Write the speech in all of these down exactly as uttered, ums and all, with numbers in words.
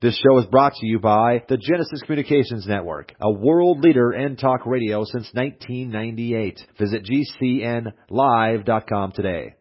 This show is brought to you by the Genesis Communications Network, a world leader in talk radio since nineteen ninety-eight. Visit G C N live dot com today.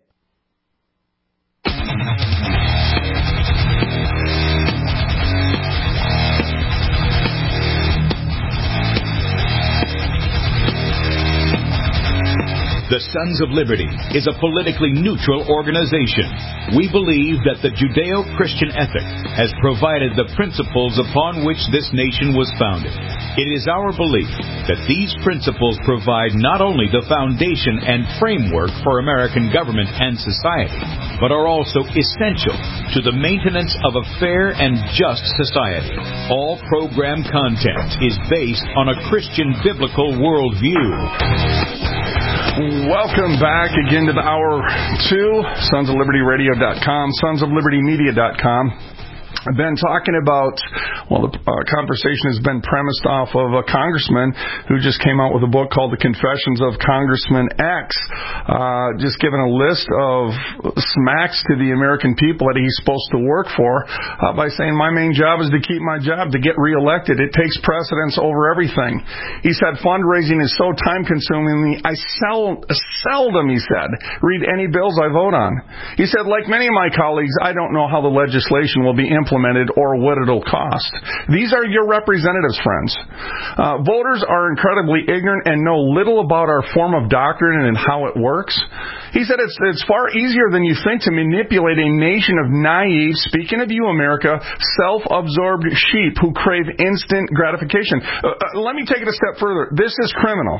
The Sons of Liberty is a politically neutral organization. We believe that the Judeo-Christian ethic has provided the principles upon which this nation was founded. It is our belief that these principles provide not only the foundation and framework for American government and society, but are also essential to the maintenance of a fair and just society. All program content is based on a Christian biblical worldview. Welcome back again to the hour two, sons of liberty radio dot com, sons of liberty media dot com. I've been talking about, well, the uh, conversation has been premised off of a congressman who just came out with a book called The Confessions of Congressman X, uh, just giving a list of smacks to the American people that he's supposed to work for uh, by saying, my main job is to keep my job, to get reelected. It takes precedence over everything. He said, fundraising is so time-consuming, I sel- seldom, he said, read any bills I vote on. He said, like many of my colleagues, I don't know how the legislation will be implemented or what it'll cost. These are your representatives, friends. Uh, voters are incredibly ignorant and know little about our form of doctrine and how it works. He said it's, it's far easier than you think to manipulate a nation of naive, speaking of you, America, self-absorbed sheep who crave instant gratification. Uh, uh, let me take it a step further. This is criminal.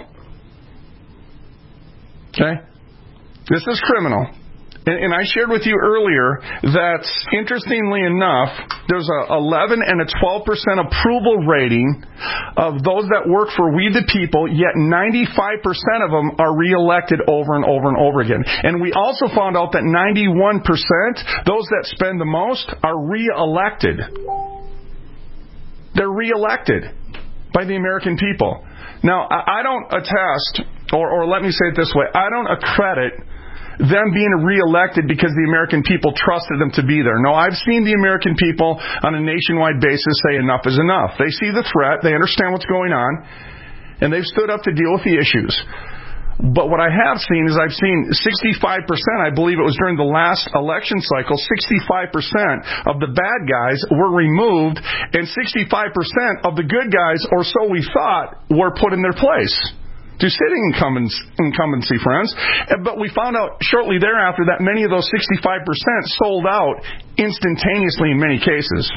Okay? This is criminal. And I shared with you earlier that, interestingly enough, there's a eleven and a twelve percent approval rating of those that work for We the People, yet ninety-five percent of them are reelected over and over and over again. And we also found out that ninety-one percent, those that spend the most, are reelected. They're reelected by the American people. Now, I don't attest, or, or let me say it this way, I don't accredit them being reelected because the American people trusted them to be there. No, I've seen the American people on a nationwide basis say enough is enough. They see the threat, they understand what's going on, and they've stood up to deal with the issues. But what I have seen is I've seen sixty-five percent, I believe it was during the last election cycle, sixty-five percent of the bad guys were removed, and sixty-five percent of the good guys, or so we thought, were put in their place. To sitting incumbency, friends. But we found out shortly thereafter that many of those sixty-five percent sold out instantaneously in many cases.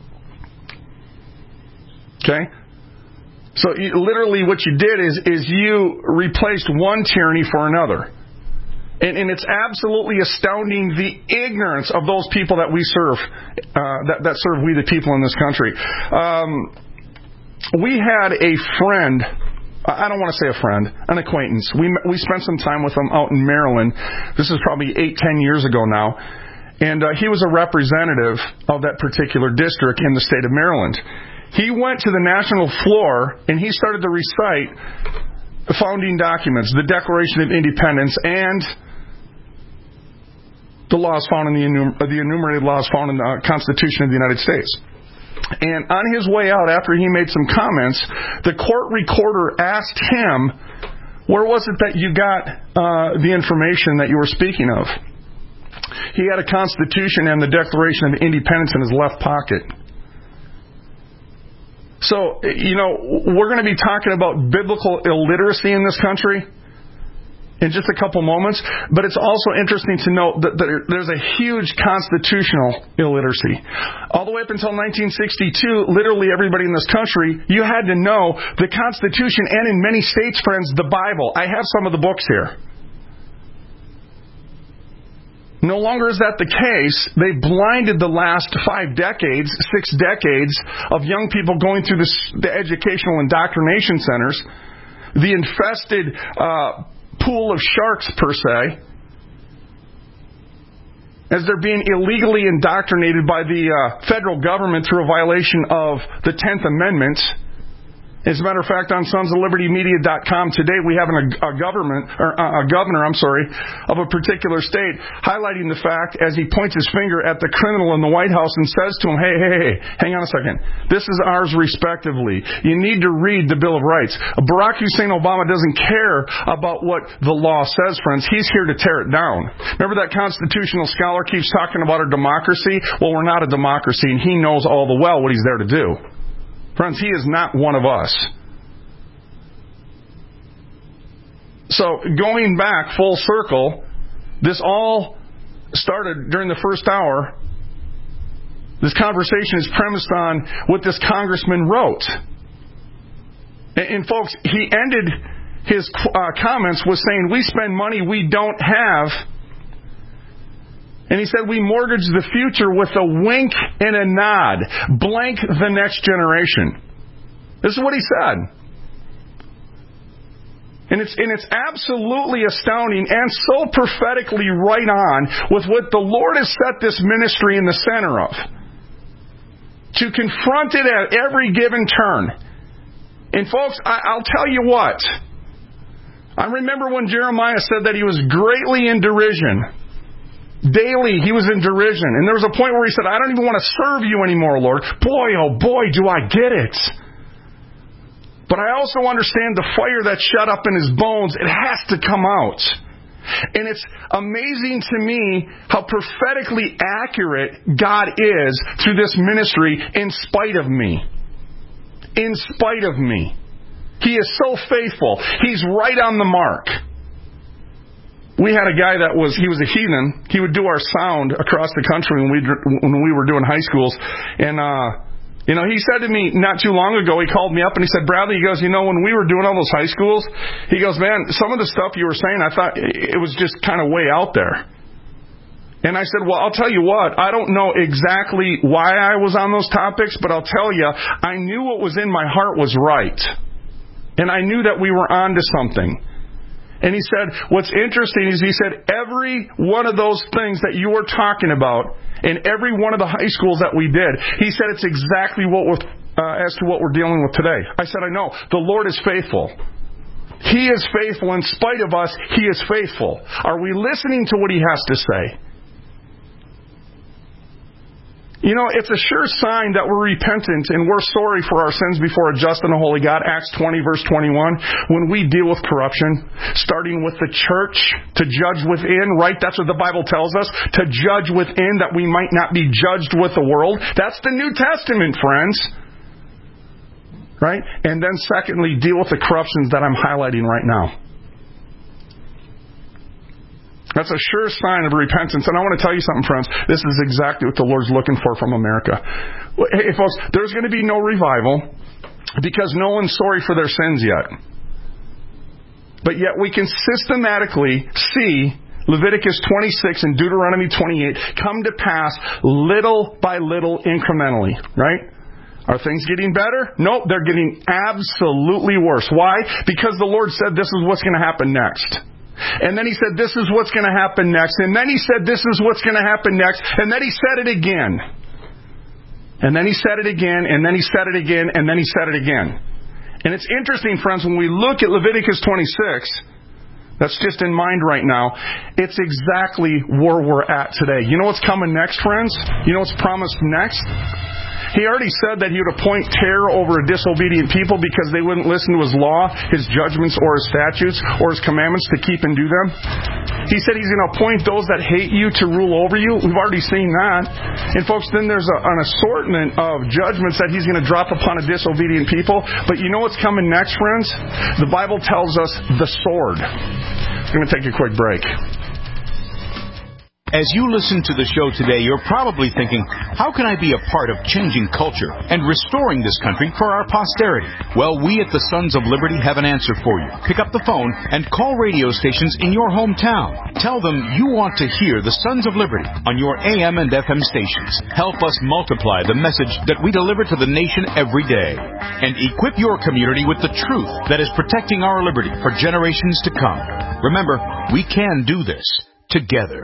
Okay? So you, literally what you did is, is you replaced one tyranny for another. And, and it's absolutely astounding the ignorance of those people that we serve, uh, that, that serve We the People in this country. Um, we had a friend... I don't want to say a friend, an acquaintance. We we spent some time with him out in Maryland. This is probably eight, ten years ago now. And uh, he was a representative of that particular district in the state of Maryland. He went to the national floor and he started to recite the founding documents, the Declaration of Independence, and the laws found in the, enum- the enumerated laws found in the Constitution of the United States. And on his way out, after he made some comments, the court recorder asked him, where was it that you got uh, the information that you were speaking of? He had a Constitution and the Declaration of Independence in his left pocket. So, you know, we're going to be talking about biblical illiteracy in this country in just a couple moments, but it's also interesting to note that there's a huge constitutional illiteracy. All the way up until nineteen sixty-two, literally everybody in this country, you had to know the Constitution and in many states, friends, the Bible. I have some of the books here. No longer is that the case. They blinded the last five decades, six decades of young people going through this, the educational indoctrination centers, the infested uh pool of sharks, per se, as they're being illegally indoctrinated by the uh, federal government through a violation of the tenth Amendment As a matter of fact, on sons of liberty media dot com today, we have an, a government, or a governor, I'm sorry, of a particular state highlighting the fact as he points his finger at the criminal in the White House and says to him, hey, hey, hey, hang on a second. This is ours respectively. You need to read the Bill of Rights. Barack Hussein Obama doesn't care about what the law says, friends. He's here to tear it down. Remember that constitutional scholar keeps talking about our democracy? Well, we're not a democracy, and he knows all the well what he's there to do. Friends, he is not one of us. So, going back full circle, this all started during the first hour. This conversation is premised on what this congressman wrote. And, and folks, he ended his uh, comments with saying, we spend money we don't have. And he said, we mortgage the future with a wink and a nod. Blank the next generation. This is what he said. And it's, and it's absolutely astounding and so prophetically right on with what the Lord has set this ministry in the center of. To confront it at every given turn. And folks, I, I'll tell you what. I remember when Jeremiah said that he was greatly in derision. Daily, he was in derision. And there was a point where he said, I don't even want to serve you anymore, Lord. Boy, oh boy, do I get it. But I also understand the fire that's shut up in his bones. It has to come out. And it's amazing to me how prophetically accurate God is through this ministry in spite of me. In spite of me. He is so faithful. He's right on the mark. We had a guy that was, he was a heathen. He would do our sound across the country when we when we were doing high schools. And, uh, you know, he said to me not too long ago, he called me up and he said, Bradley, he goes, you know, when we were doing all those high schools, he goes, man, some of the stuff you were saying, I thought it was just kind of way out there. And I said, well, I'll tell you what, I don't know exactly why I was on those topics, but I'll tell you, I knew what was in my heart was right. And I knew that we were on to something. And he said, what's interesting is he said, every one of those things that you were talking about in every one of the high schools that we did, he said it's exactly what we're, uh, as to what we're dealing with today. I said, I know. The Lord is faithful. He is faithful. In spite of us, He is faithful. Are we listening to what He has to say? You know, it's a sure sign that we're repentant and we're sorry for our sins before a just and a holy God. Acts twenty, verse twenty-one. When we deal with corruption, starting with the church, to judge within, right? That's what the Bible tells us. To judge within, that we might not be judged with the world. That's the New Testament, friends. Right? And then secondly, deal with the corruptions that I'm highlighting right now. That's a sure sign of repentance. And I want to tell you something, friends. This is exactly what the Lord's looking for from America. Hey, folks, there's going to be no revival because no one's sorry for their sins yet. But yet we can systematically see Leviticus twenty-six and Deuteronomy twenty-eight come to pass little by little incrementally, right? Are things getting better? Nope, they're getting absolutely worse. Why? Because the Lord said this is what's going to happen next. And then He said, this is what's going to happen next. And then He said, this is what's going to happen next. And then He said it again. And then He said it again. And then He said it again. And then He said it again. And it's interesting, friends, when we look at Leviticus twenty-six, that's just in mind right now, it's exactly where we're at today. You know what's coming next, friends? You know what's promised next? He already said that He would appoint terror over a disobedient people because they wouldn't listen to His law, His judgments, or His statutes, or His commandments to keep and do them. He said He's going to appoint those that hate you to rule over you. We've already seen that. And folks, then there's a, an assortment of judgments that He's going to drop upon a disobedient people. But you know what's coming next, friends? The Bible tells us the sword. I'm going to take a quick break. As you listen to the show today, you're probably thinking, how can I be a part of changing culture and restoring this country for our posterity? Well, we at the Sons of Liberty have an answer for you. Pick up the phone and call radio stations in your hometown. Tell them you want to hear the Sons of Liberty on your A M and F M stations. Help us multiply the message that we deliver to the nation every day. And equip your community with the truth that is protecting our liberty for generations to come. Remember, we can do this together.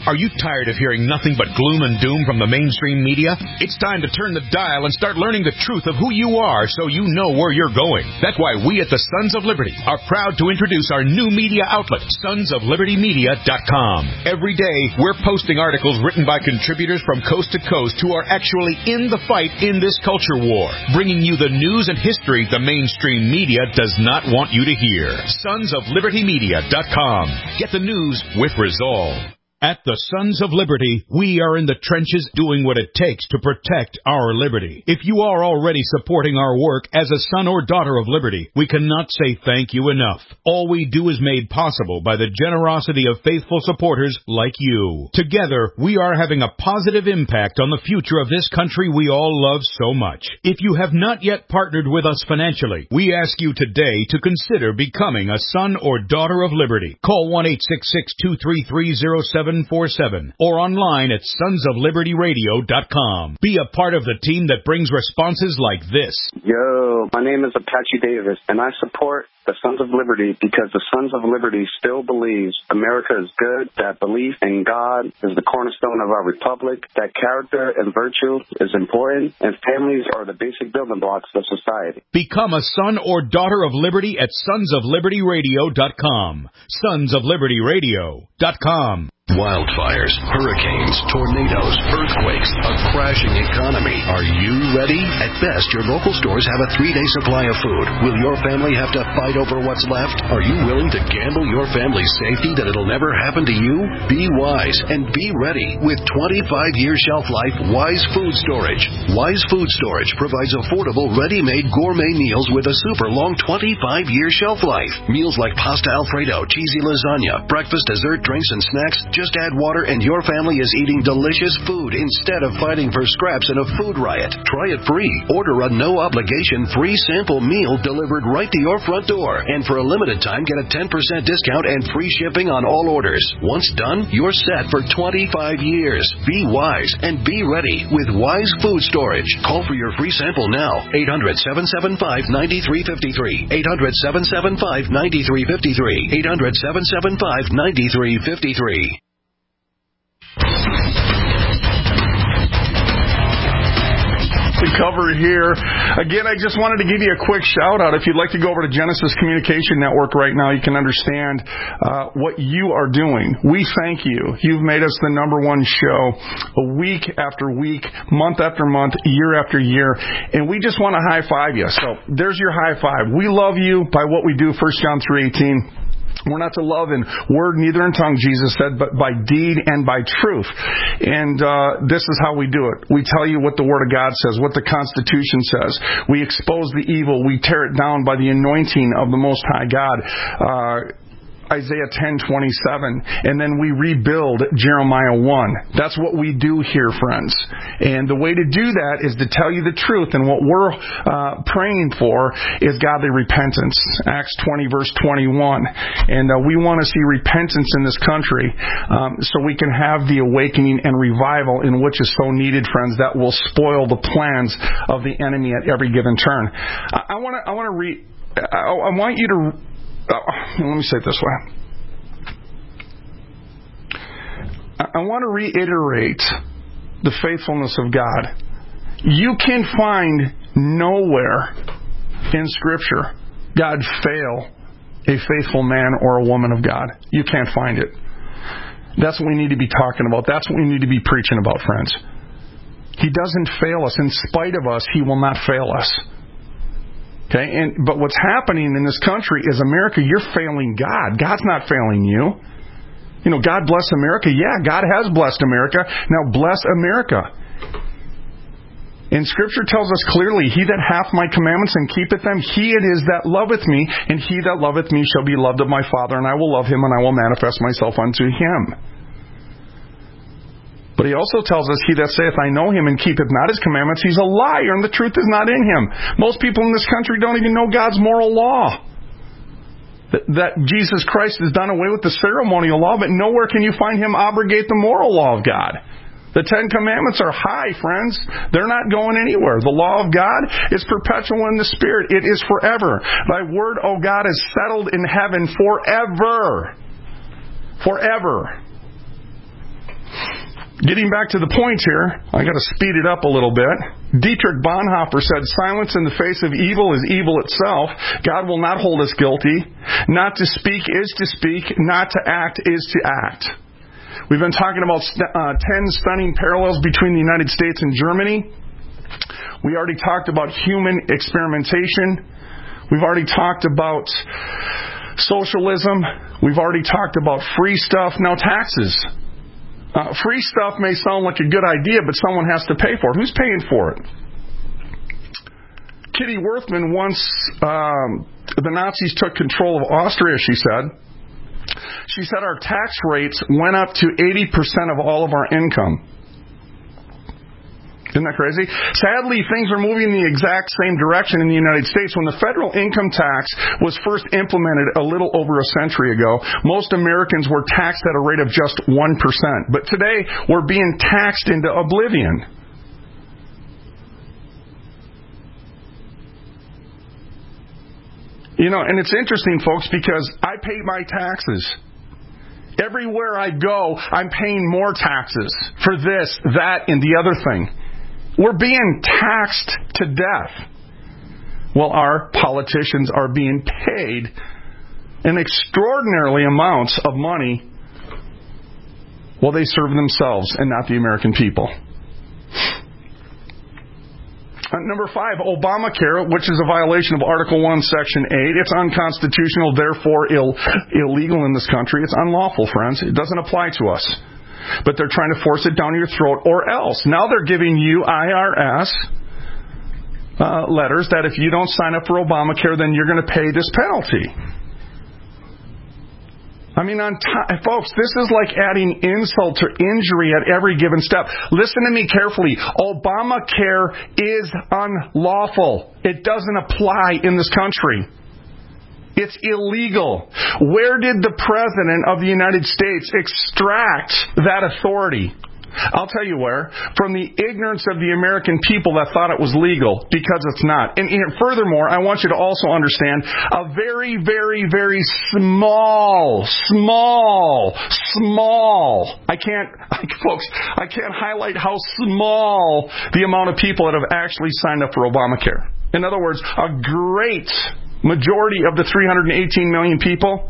Are you tired of hearing nothing but gloom and doom from the mainstream media? It's time to turn the dial and start learning the truth of who you are so you know where you're going. That's why we at the Sons of Liberty are proud to introduce our new media outlet, sons of liberty media dot com. Every day, we're posting articles written by contributors from coast to coast who are actually in the fight in this culture war, bringing you the news and history the mainstream media does not want you to hear. sons of liberty media dot com. Get the news with resolve. At the Sons of Liberty, we are in the trenches doing what it takes to protect our liberty. If you are already supporting our work as a son or daughter of liberty, we cannot say thank you enough. All we do is made possible by the generosity of faithful supporters like you. Together, we are having a positive impact on the future of this country we all love so much. If you have not yet partnered with us financially, we ask you today to consider becoming a son or daughter of liberty. Call one eight six six, two three three, zero seven four seven or online at sons of liberty radio dot com. Be a part of the team that brings responses like this. Yo, my name is Apache Davis, and I support the Sons of Liberty because the Sons of Liberty still believes America is good, that belief in God is the cornerstone of our republic, that character and virtue is important, and families are the basic building blocks of society. Become a son or daughter of liberty at sons of liberty radio dot com. sons of liberty radio dot com. Wildfires, hurricanes, tornadoes, earthquakes, a crashing economy. Are you ready? At best, your local stores have a three-day supply of food. Will your family have to fight over what's left? Are you willing to gamble your family's safety that it'll never happen to you? Be wise and be ready with twenty-five year shelf life Wise Food Storage. Wise Food Storage provides affordable, ready-made gourmet meals with a super long twenty-five year shelf life. Meals like pasta Alfredo, cheesy lasagna, breakfast, dessert, drinks, and snacks. Just add water and your family is eating delicious food instead of fighting for scraps in a food riot. Try it free. Order a no-obligation free sample meal delivered right to your front door. And for a limited time, get a ten percent discount and free shipping on all orders. Once done, you're set for twenty-five years. Be wise and be ready with Wise Food Storage. Call for your free sample now. eight hundred, seven seven five, nine three five three. eight hundred, seven seven five, nine three five three. eight hundred, seven seven five, nine three five three. Cover here. Again, I just wanted to give you a quick shout out. If you'd like to go over to Genesis Communication Network right now, you can understand uh, what you are doing. We thank you. You've made us the number one show week after week, month after month, year after year, and we just want to high five you. So there's your high five. We love you by what we do, First John three eighteen. We're not to love in word, neither in tongue, Jesus said, but by deed and by truth. And uh, this is how we do it. We tell you what the Word of God says, what the Constitution says. We expose the evil. We tear it down by the anointing of the Most High God. Uh Isaiah ten twenty-seven, and then we rebuild Jeremiah one. That's what we do here, friends. And the way to do that is to tell you the truth, and what we're uh, praying for is godly repentance. Acts twenty, verse twenty-one. And uh, we want to see repentance in this country um, so we can have the awakening and revival in which is so needed, friends, that will spoil the plans of the enemy at every given turn. I, I want to I want to re I, I want you to Uh, let me say it this way. I want to reiterate the faithfulness of God. You can find nowhere in Scripture God fail a faithful man or a woman of God. You can't find it. That's what we need to be talking about. That's what we need to be preaching about, friends. He doesn't fail us. In spite of us, He will not fail us. Okay, and but what's happening in this country is America, you're failing God. God's not failing you. You know, God bless America. Yeah, God has blessed America. Now bless America. And Scripture tells us clearly, He that hath my commandments and keepeth them, he it is that loveth me, and he that loveth me shall be loved of my Father, and I will love him, and I will manifest myself unto him. But He also tells us, he that saith, I know him, and keepeth not his commandments, he's a liar, and the truth is not in him. Most people in this country don't even know God's moral law. That, that Jesus Christ has done away with the ceremonial law, but nowhere can you find Him abrogate the moral law of God. The Ten Commandments are high, friends. They're not going anywhere. The law of God is perpetual in the Spirit. It is forever. Thy word, O God, is settled in heaven forever. Forever. Getting back to the point here, I got to speed it up a little bit. Dietrich Bonhoeffer said, silence in the face of evil is evil itself. God will not hold us guilty. Not to speak is to speak. Not to act is to act. We've been talking about uh, ten stunning parallels between the United States and Germany. We already talked about human experimentation. We've already talked about socialism. We've already talked about free stuff. Now taxes. Uh, free stuff may sound like a good idea, but someone has to pay for it. Who's paying for it? Kitty Werthmann, once um, the Nazis took control of Austria, she said, she said our tax rates went up to eighty percent of all of our income. Isn't that crazy? Sadly, things are moving in the exact same direction in the United States. When the federal income tax was first implemented a little over a century ago, most Americans were taxed at a rate of just one percent. But today, we're being taxed into oblivion. You know, and it's interesting, folks, because I pay my taxes. Everywhere I go, I'm paying more taxes for this, that, and the other thing. We're being taxed to death while our politicians are being paid an extraordinarily amounts of money while they serve themselves and not the American people. Uh, number five, Obamacare, which is a violation of Article one, Section eight. It's unconstitutional, therefore Ill, illegal in this country. It's unlawful, friends. It doesn't apply to us. But they're trying to force it down your throat or else. Now they're giving you I R S uh, letters that if you don't sign up for Obamacare, then you're going to pay this penalty. I mean, on t- folks, this is like adding insult to injury at every given step. Listen to me carefully. Obamacare is unlawful. It doesn't apply in this country. It's illegal. Where did the President of the United States extract that authority? I'll tell you where. From the ignorance of the American people that thought it was legal, because it's not. And, and furthermore, I want you to also understand a very, very, very small, small, small, I can't, folks, I can't highlight how small the amount of people that have actually signed up for Obamacare. In other words, a great majority of the three hundred eighteen million people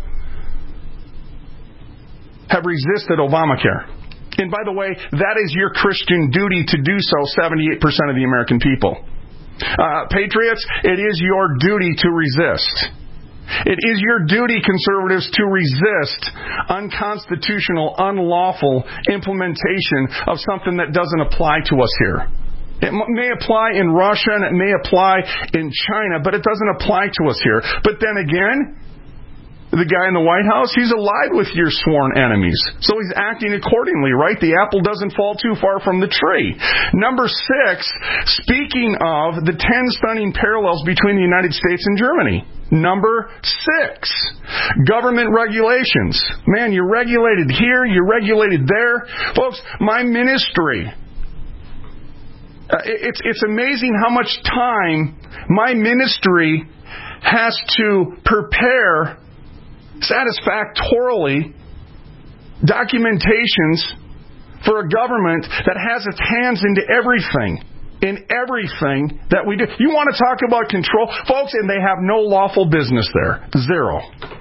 have resisted Obamacare. And by the way, that is your Christian duty to do so, seventy-eight percent of the American people. Uh, patriots, it is your duty to resist. It is your duty, conservatives, to resist unconstitutional, unlawful implementation of something that doesn't apply to us here. It may apply in Russia and it may apply in China, but it doesn't apply to us here. But then again, the guy in the White House, he's allied with your sworn enemies. So he's acting accordingly, right? The apple doesn't fall too far from the tree. Number six, speaking of the ten stunning parallels between the United States and Germany. Number six, government regulations. Man, you're regulated here, you're regulated there. Folks, my ministry... Uh, it's it's amazing how much time my ministry has to prepare satisfactorily documentations for a government that has its hands into everything, in everything that we do. You want to talk about control? Folks, and they have no lawful business there. Zero.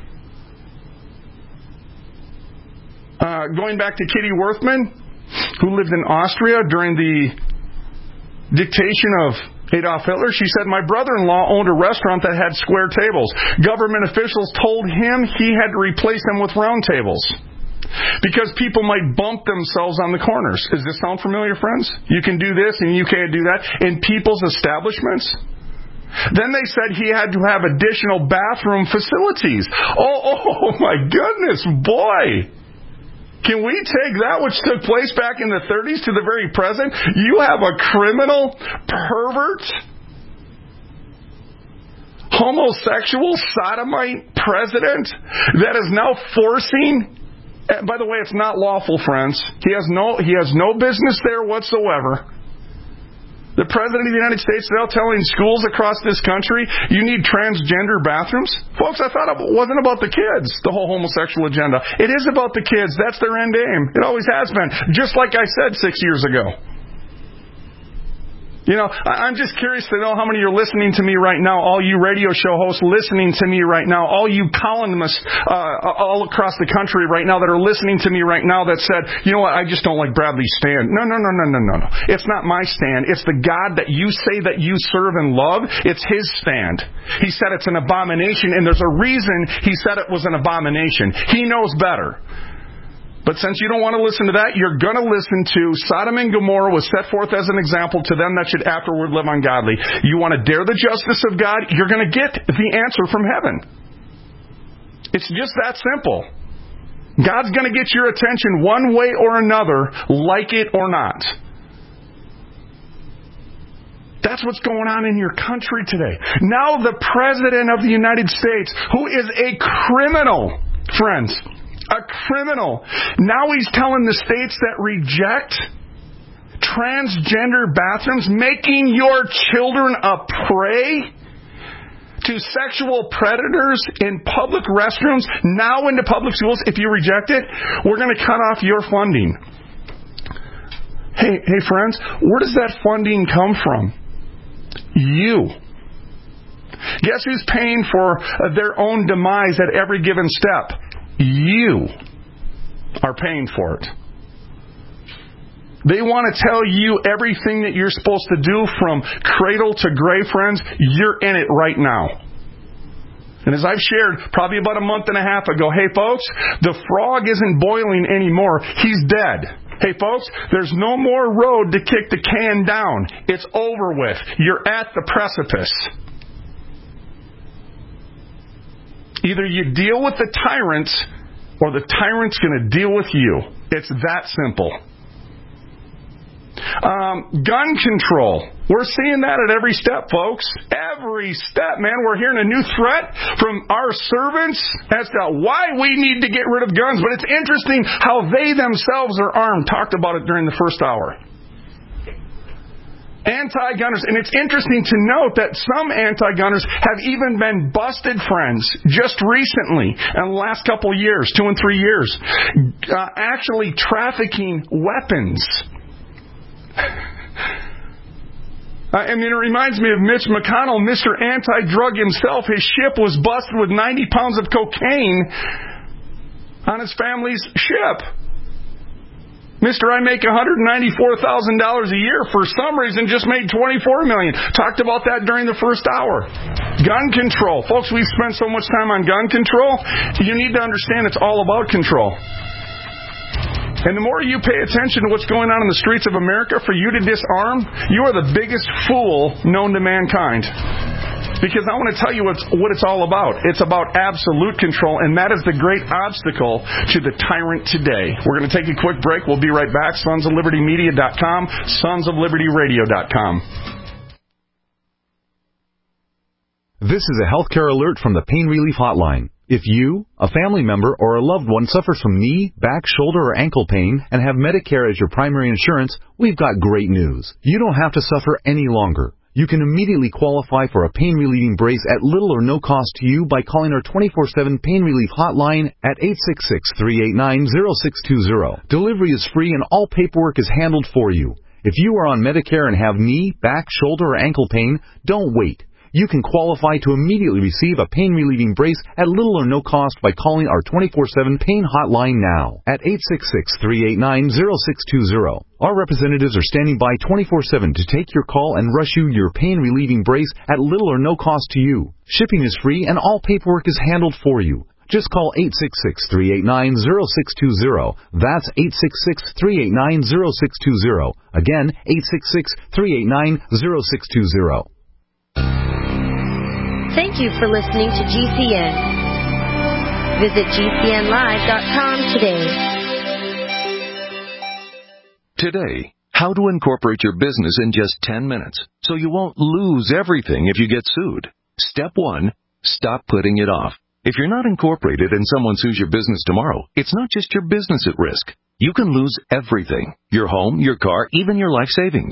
Uh, going back to Kitty Werthmann, who lived in Austria during the dictation of Adolf Hitler, she said, my brother-in-law owned a restaurant that had square tables. Government officials told him he had to replace them with round tables because people might bump themselves on the corners. Does this sound familiar, friends? You can do this and you can't do that in people's establishments. Then they said he had to have additional bathroom facilities. Oh, oh my goodness, boy. Can we take that which took place back in the thirties to the very present? You have a criminal, pervert, homosexual, sodomite president that is now forcing... By the way, it's not lawful, friends. He has no, he has no business there whatsoever. The President of the United States now telling schools across this country, you need transgender bathrooms? Folks, I thought it wasn't about the kids, the whole homosexual agenda. It is about the kids. That's their end aim. It always has been, just like I said six years ago. You know, I'm just curious to know how many are listening to me right now, all you radio show hosts listening to me right now, all you columnists uh, all across the country right now that are listening to me right now that said, you know what, I just don't like Bradley's stand. No, no, no, no, no, no, no. It's not my stand. It's the God that you say that you serve and love. It's His stand. He said it's an abomination, and there's a reason He said it was an abomination. He knows better. But since you don't want to listen to that, you're going to listen to Sodom and Gomorrah was set forth as an example to them that should afterward live ungodly. You want to dare the justice of God, you're going to get the answer from heaven. It's just that simple. God's going to get your attention one way or another, like it or not. That's what's going on in your country today. Now the President of the United States, who is a criminal, friends, a criminal. Now he's telling the states that reject transgender bathrooms, making your children a prey to sexual predators in public restrooms, now into public schools. If you reject it, we're going to cut off your funding. Hey, hey friends, where does that funding come from? You. Guess who's paying for their own demise at every given step? You are paying for it. They want to tell you everything that you're supposed to do from cradle to grave, friends. You're in it right now. And as I've shared probably about a month and a half ago, hey folks, the frog isn't boiling anymore. He's dead. Hey folks, there's no more road to kick the can down. It's over with. You're at the precipice. Either you deal with the tyrants, or the tyrant's going to deal with you. It's that simple. Um, gun control. We're seeing that at every step, folks. Every step, man. We're hearing a new threat from our servants as to why we need to get rid of guns. But it's interesting how they themselves are armed. Talked about it during the first hour. Anti-gunners. And it's interesting to note that some anti-gunners have even been busted, friends, just recently, in the last couple of years, two and three years, uh, actually trafficking weapons. Uh, I mean, it reminds me of Mitch McConnell, Mister Anti-Drug himself. His ship was busted with ninety pounds of cocaine on his family's ship. Mister I make one hundred ninety-four thousand dollars a year, for some reason just made twenty-four million dollars. Talked about that during the first hour. Gun control. Folks, we've spent so much time on gun control. You need to understand it's all about control. And the more you pay attention to what's going on in the streets of America for you to disarm, you are the biggest fool known to mankind. Because I want to tell you what's, what it's all about. It's about absolute control, and that is the great obstacle to the tyrant today. We're going to take a quick break. We'll be right back. sons of liberty media dot com, sons of liberty radio dot com. This is a healthcare alert from the Pain Relief Hotline. If you, a family member, or a loved one suffers from knee, back, shoulder, or ankle pain and have Medicare as your primary insurance, we've got great news. You don't have to suffer any longer. You can immediately qualify for a pain-relieving brace at little or no cost to you by calling our twenty-four seven Pain Relief Hotline at eight six six, three eight nine, zero six two zero. Delivery is free and all paperwork is handled for you. If you are on Medicare and have knee, back, shoulder, or ankle pain, don't wait. You can qualify to immediately receive a pain-relieving brace at little or no cost by calling our twenty-four seven Pain Hotline now at eight six six, three eight nine, zero six two zero. Our representatives are standing by twenty-four seven to take your call and rush you your pain-relieving brace at little or no cost to you. Shipping is free and all paperwork is handled for you. Just call eight six six, three eight nine, zero six two zero. That's eight six six, three eight nine, zero six two zero. Again, eight six six, three eight nine, zero six two zero. Thank you for listening to G C N. Visit G C N live dot com today. Today, how to incorporate your business in just ten minutes so you won't lose everything if you get sued. Step one, stop putting it off. If you're not incorporated and someone sues your business tomorrow, it's not just your business at risk. You can lose everything, your home, your car, even your life savings.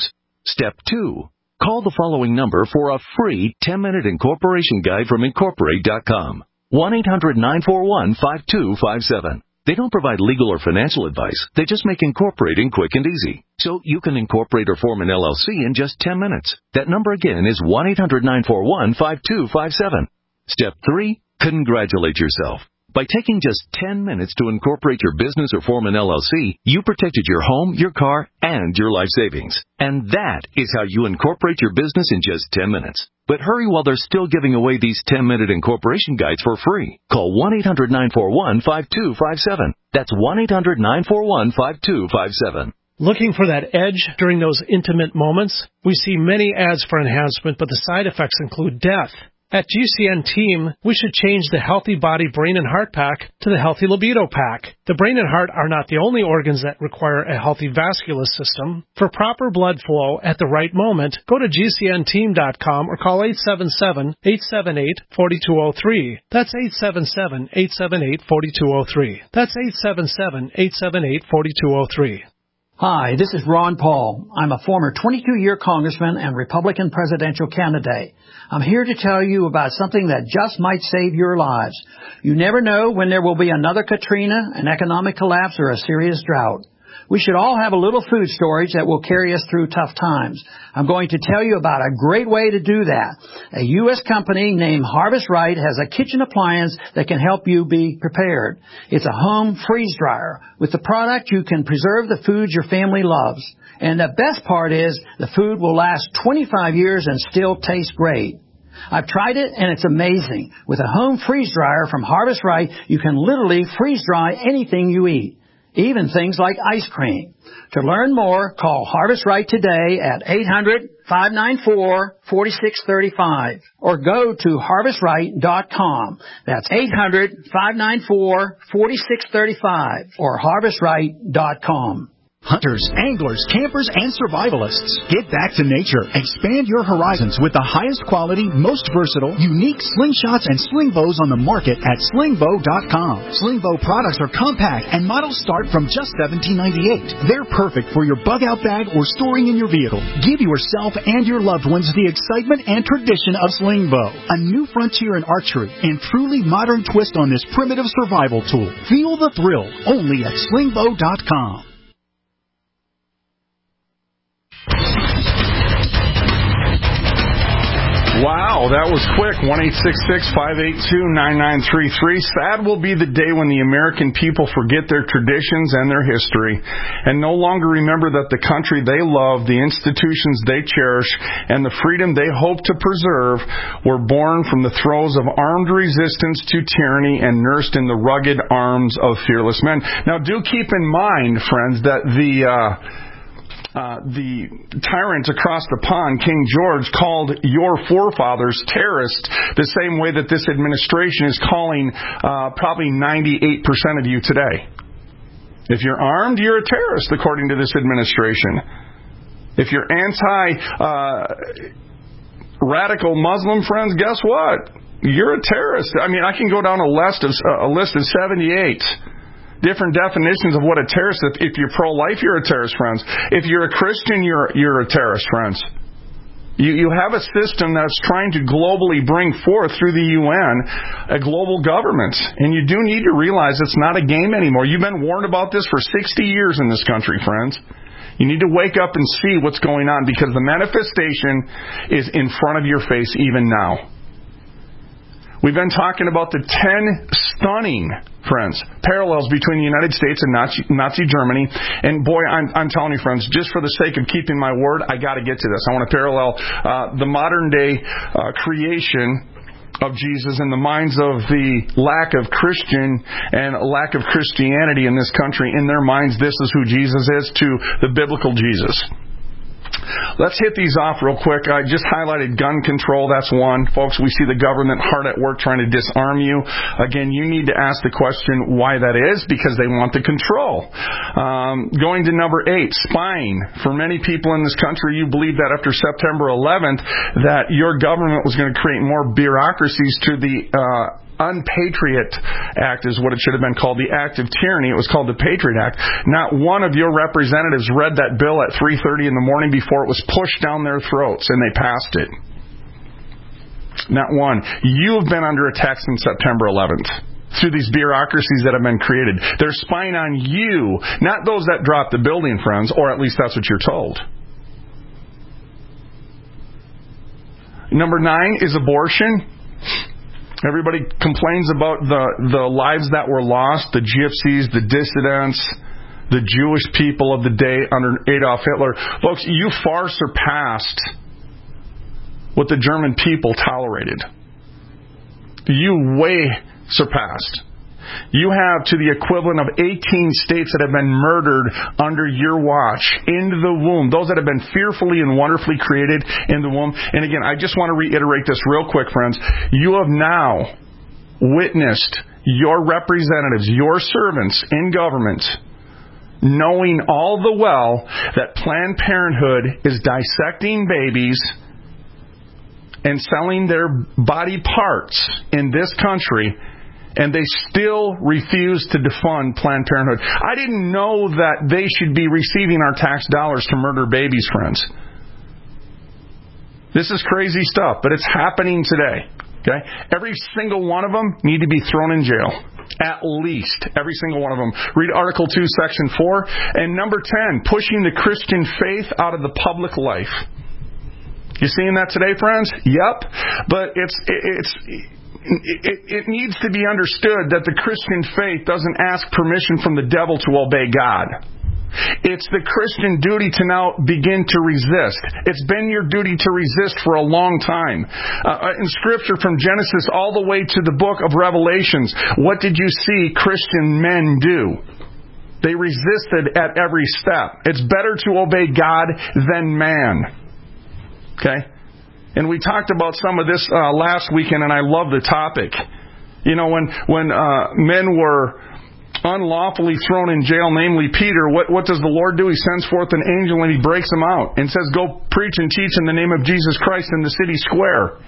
Step two. Call the following number for a free ten-minute incorporation guide from Incorporate dot com. one eight hundred nine four one five two five seven. They don't provide legal or financial advice. They just make incorporating quick and easy. So you can incorporate or form an L L C in just ten minutes. That number again is one eight hundred nine four one five two five seven. Step three. Congratulate yourself. By taking just ten minutes to incorporate your business or form an L L C, you protected your home, your car, and your life savings. And that is how you incorporate your business in just ten minutes. But hurry while they're still giving away these ten-minute incorporation guides for free. Call one eight hundred nine four one five two five seven. That's one eight hundred nine four one five two five seven. Looking for that edge during those intimate moments? We see many ads for enhancement, but the side effects include death. At G C N Team, we should change the Healthy Body, Brain, and Heart Pack to the Healthy Libido Pack. The brain and heart are not the only organs that require a healthy vascular system. For proper blood flow at the right moment, go to G C N team dot com or call eight seven seven, eight seven eight, four two zero three. That's eight seven seven, eight seven eight, four two zero three. That's eight seven seven, eight seven eight, four two zero three. Hi, this is Ron Paul. I'm a former twenty-two-year congressman and Republican presidential candidate. I'm here to tell you about something that just might save your lives. You never know when there will be another Katrina, an economic collapse, or a serious drought. We should all have a little food storage that will carry us through tough times. I'm going to tell you about a great way to do that. A U S company named Harvest Right has a kitchen appliance that can help you be prepared. It's a home freeze dryer. With the product, you can preserve the foods your family loves. And the best part is the food will last twenty-five years and still taste great. I've tried it, and it's amazing. With a home freeze dryer from Harvest Right, you can literally freeze dry anything you eat, even things like ice cream. To learn more, call Harvest Right today at eight hundred, five nine four, four six three five or go to harvest right dot com. That's eight hundred, five nine four, four six three five or harvest right dot com. Hunters, anglers, campers, and survivalists, get back to nature. Expand your horizons with the highest quality, most versatile, unique slingshots and sling bows on the market at sling bow dot com. Sling bow products are compact and models start from just seventeen ninety-eight. They're perfect for your bug-out bag or storing in your vehicle. Give yourself and your loved ones the excitement and tradition of sling bow, a new frontier in archery and truly modern twist on this primitive survival tool. Feel the thrill only at sling bow dot com. Wow, that was quick. one eight six six, five eight two, nine nine three three. Sad will be the day when the American people forget their traditions and their history and no longer remember that the country they love, the institutions they cherish, and the freedom they hope to preserve were born from the throes of armed resistance to tyranny and nursed in the rugged arms of fearless men. Now, do keep in mind, friends, that the... Uh, Uh, the tyrant across the pond, King George, called your forefathers terrorists the same way that this administration is calling uh, probably ninety-eight percent of you today. If you're armed, you're a terrorist, according to this administration. If you're anti-radical uh, Muslim, friends, guess what? You're a terrorist. I mean, I can go down a list of, uh, a list of seventy-eight different definitions of what a terrorist is. If you're pro-life, you're a terrorist, friends. If you're a Christian, you're you're a terrorist, friends. You you have a system that's trying to globally bring forth through the U N a global government, and you do need to realize it's not a game anymore. You've been warned about this for sixty years in this country, friends. You need to wake up and see what's going on because the manifestation is in front of your face even now. We've been talking about the ten stunning, friends, parallels between the United States and Nazi, Nazi Germany. And boy, I'm, I'm telling you, friends, just for the sake of keeping my word, I got to get to this. I want to parallel uh, the modern day uh, creation of Jesus in the minds of the lack of Christian and lack of Christianity in this country. In their minds, this is who Jesus is to the biblical Jesus. Let's hit these off real quick. I just highlighted gun control. That's one. Folks, we see the government hard at work trying to disarm you. Again, you need to ask the question why that is, because they want the control. Um, going to number eight, spying. For many people in this country, you believe that after September eleventh that your government was going to create more bureaucracies to the uh Unpatriot Act is what it should have been called, the Act of Tyranny. It was called the Patriot Act. Not one of your representatives read that bill at three thirty in the morning before it was pushed down their throats, and they passed it. Not one. You have been under attack since September eleventh. Through these bureaucracies that have been created. They're spying on you, not those that dropped the building, friends, or at least that's what you're told. Number nine is abortion. Everybody complains about the, the lives that were lost, the gypsies, the dissidents, the Jewish people of the day under Adolf Hitler. Folks, you far surpassed what the German people tolerated. You way surpassed. You have to the equivalent of eighteen states that have been murdered under your watch, into the womb. Those that have been fearfully and wonderfully created in the womb. And again, I just want to reiterate this real quick, friends. You have now witnessed your representatives, your servants in government, knowing all the well that Planned Parenthood is dissecting babies and selling their body parts in this country, and they still refuse to defund Planned Parenthood. I didn't know that they should be receiving our tax dollars to murder babies, friends. This is crazy stuff, but it's happening today. Okay? Every single one of them need to be thrown in jail. At least. Every single one of them. Read Article two, Section four. And number ten, pushing the Christian faith out of the public life. You seeing that today, friends? Yep. But it's it's it, it needs to be understood that the Christian faith doesn't ask permission from the devil to obey God. It's the Christian duty to now begin to resist. It's been your duty to resist for a long time. Uh, in Scripture from Genesis all the way to the book of Revelations, what did you see Christian men do? They resisted at every step. It's better to obey God than man. Okay? And we talked about some of this uh, last weekend, and I love the topic. You know, when when uh, men were unlawfully thrown in jail, namely Peter, what, what does the Lord do? He sends forth an angel and he breaks them out and says, go preach and teach in the name of Jesus Christ in the city square.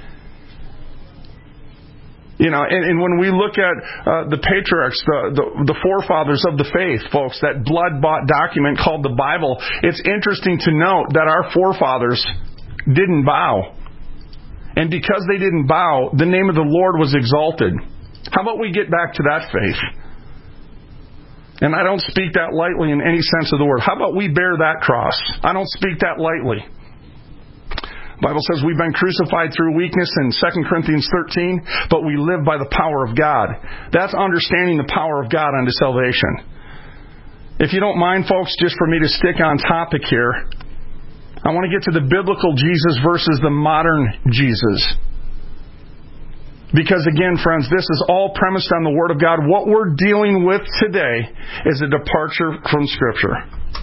You know, and, and when we look at uh, the patriarchs, the, the, the forefathers of the faith, folks, that blood-bought document called the Bible, it's interesting to note that our forefathers didn't bow. And because they didn't bow, the name of the Lord was exalted. How about we get back to that faith? And I don't speak that lightly in any sense of the word. How about we bear that cross? I don't speak that lightly. The Bible says we've been crucified through weakness in Second Corinthians thirteen, but we live by the power of God. That's understanding the power of God unto salvation. If you don't mind, folks, just for me to stick on topic here, I want to get to the biblical Jesus versus the modern Jesus. Because again, friends, this is all premised on the Word of God. What we're dealing with today is a departure from Scripture.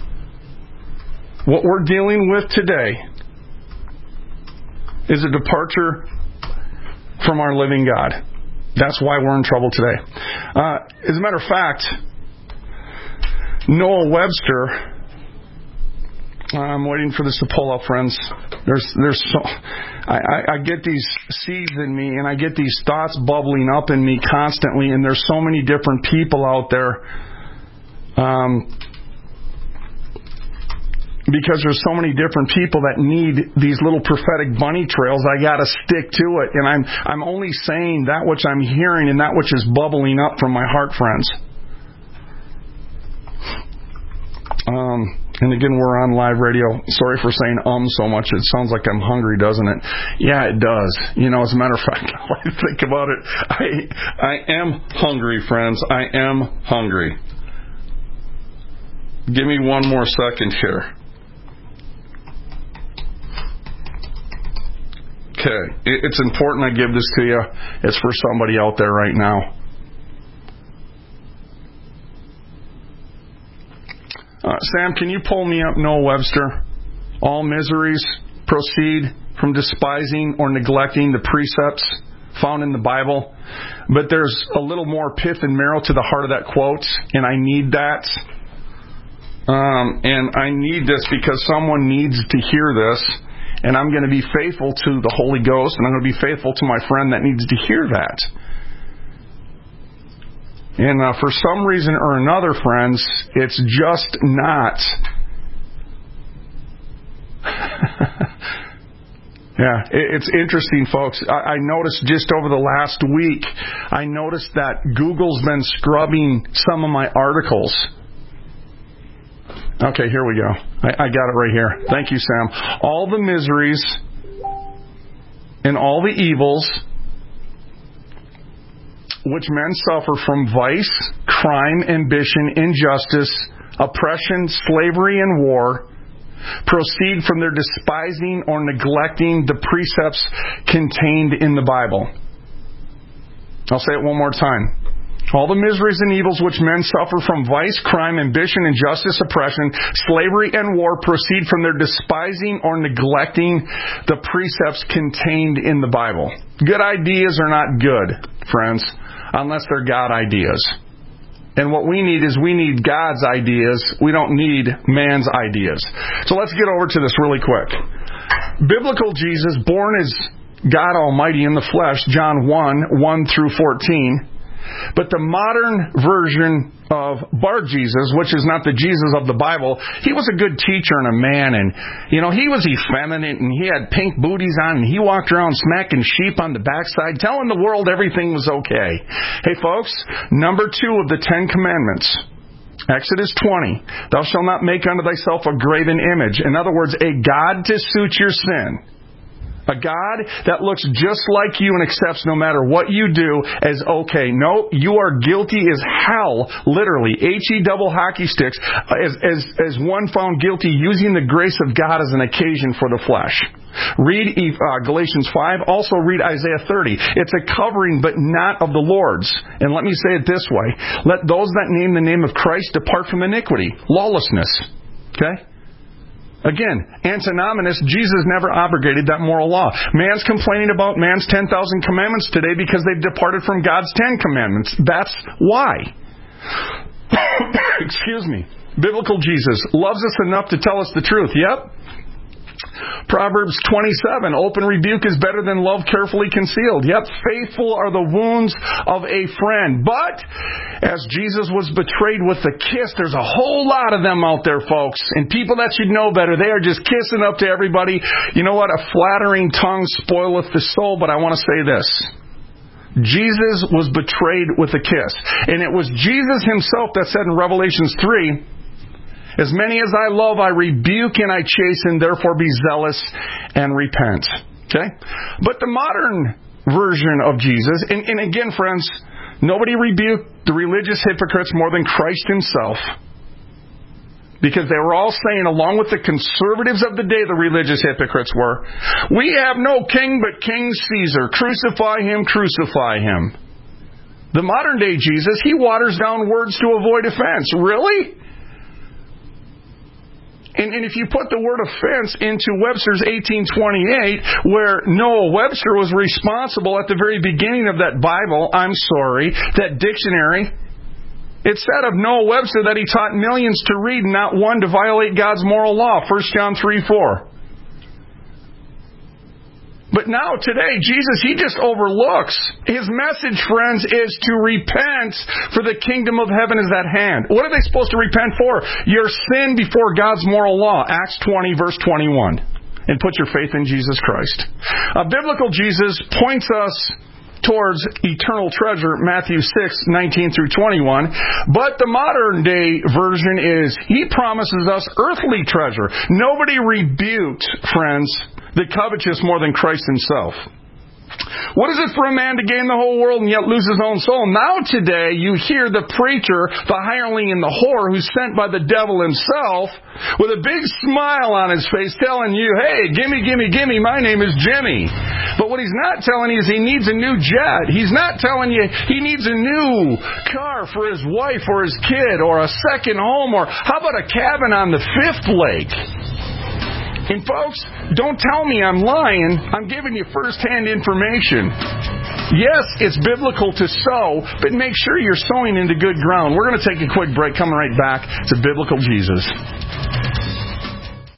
What we're dealing with today is a departure from our living God. That's why we're in trouble today. Uh, as a matter of fact, Noah Webster... I'm waiting for this to pull up, friends. There's, there's so, I, I, I get these seeds in me, and I get these thoughts bubbling up in me constantly, and there's so many different people out there. Um, because there's so many different people that need these little prophetic bunny trails, I got to stick to it, and I'm, I'm only saying that which I'm hearing and that which is bubbling up from my heart, friends. Um. And again, we're on live radio. Sorry for saying um so much. It sounds like I'm hungry, doesn't it? Yeah, it does. You know, as a matter of fact, now I think about it, I I am hungry, friends. I am hungry. Give me one more second here. Okay. It's important I give this to you. It's for somebody out there right now. Uh, Sam, can you pull me up Noah Webster? All miseries proceed from despising or neglecting the precepts found in the Bible. But there's a little more pith and marrow to the heart of that quote, and I need that. Um, and I need this because someone needs to hear this, and I'm going to be faithful to the Holy Ghost, and I'm going to be faithful to my friend that needs to hear that. And uh, for some reason or another, friends, it's just not. Yeah, it's interesting, folks. I noticed just over the last week, I noticed that Google's been scrubbing some of my articles. Okay, here we go. I, I got it right here. Thank you, Sam. All the miseries and all the evils which men suffer from vice, crime, ambition, injustice, oppression, slavery, and war proceed from their despising or neglecting the precepts contained in the Bible. I'll say it one more time. All the miseries and evils which men suffer from vice, crime, ambition, injustice, oppression, slavery, and war proceed from their despising or neglecting the precepts contained in the Bible. Good ideas are not good, friends, unless they're God ideas. And what we need is we need God's ideas. We don't need man's ideas. So let's get over to this really quick. Biblical Jesus, born as God Almighty in the flesh, John one, one through fourteen. But the modern version of Bar Jesus, which is not the Jesus of the Bible, he was a good teacher and a man, and, you know, he was effeminate, and he had pink booties on, and he walked around smacking sheep on the backside, telling the world everything was okay. Hey, folks, number two of the Ten Commandments, Exodus twenty, thou shalt not make unto thyself a graven image. In other words, a God to suit your sin. A God that looks just like you and accepts no matter what you do as okay. No, you are guilty as hell, literally. H-E double hockey sticks, as, as, as one found guilty using the grace of God as an occasion for the flesh. Read uh, Galatians five. Also read Isaiah thirty. It's a covering, but not of the Lord's. And let me say it this way. Let those that name the name of Christ depart from iniquity, lawlessness. Okay? Again, antinomianous, Jesus never abrogated that moral law. Man's complaining about man's ten thousand commandments today because they've departed from God's ten commandments. That's why. Excuse me. Biblical Jesus loves us enough to tell us the truth. Yep. Proverbs twenty-seven, open rebuke is better than love carefully concealed. Yep, faithful are the wounds of a friend. But as Jesus was betrayed with a kiss, there's a whole lot of them out there, folks. And people that should know better, they are just kissing up to everybody. You know what? A flattering tongue spoileth the soul. But I want to say this. Jesus was betrayed with a kiss. And it was Jesus himself that said in Revelations three, as many as I love, I rebuke and I chasten, therefore be zealous and repent. Okay? But the modern version of Jesus, and, and again, friends, nobody rebuked the religious hypocrites more than Christ himself. Because they were all saying, along with the conservatives of the day, the religious hypocrites were, we have no king but King Caesar. Crucify him, crucify him. The modern day Jesus, he waters down words to avoid offense. Really? And, and if you put the word offense into Webster's eighteen twenty-eight, where Noah Webster was responsible at the very beginning of that Bible, I'm sorry, that dictionary, it said of Noah Webster that he taught millions to read and not one to violate God's moral law, First John three four. But now, today, Jesus, he just overlooks. His message, friends, is to repent, for the kingdom of heaven is at hand. What are they supposed to repent for? Your sin before God's moral law, Acts twenty, verse twenty-one. And put your faith in Jesus Christ. A biblical Jesus points us towards eternal treasure, Matthew six, nineteen through twenty-one. But the modern day version is, he promises us earthly treasure. Nobody rebuked, friends, the covetous more than Christ himself. What is it for a man to gain the whole world and yet lose his own soul? Now today you hear the preacher, the hireling and the whore who's sent by the devil himself with a big smile on his face telling you, hey, gimme, gimme, gimme, my name is Jimmy. But what he's not telling you is he needs a new jet. He's not telling you he needs a new car for his wife or his kid or a second home, or how about a cabin on the fifth lake? And folks, don't tell me I'm lying. I'm giving you first-hand information. Yes, it's biblical to sow, but make sure you're sowing into good ground. We're going to take a quick break. Coming right back to Biblical Jesus.